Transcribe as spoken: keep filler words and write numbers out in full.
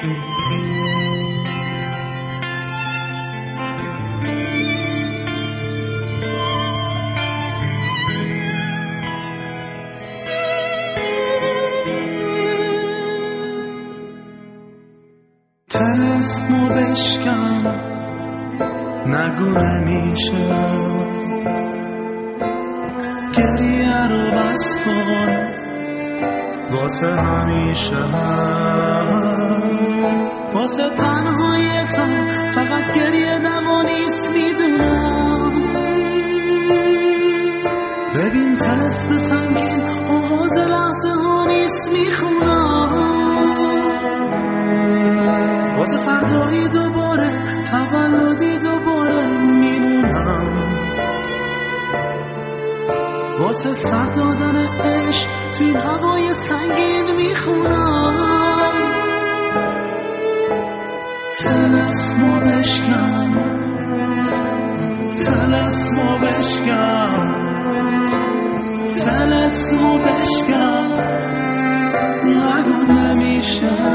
تلسمو بشکن نگو نمیشه، گریه رو بس کن واسه همیشه، واسه تنهایتم فقط گریه دوا نیست میدونم. ببین تلسم سنگین آواز لحظه ها نیست میخونم، واسه فردایی دوباره تولدی دوباره میمونم، واسه سر دادن عشق توی این هوای سنگین میخونم. تلسمو بشکن، تلسمو بشکن، تلسمو بشکن، نگو نمیشه.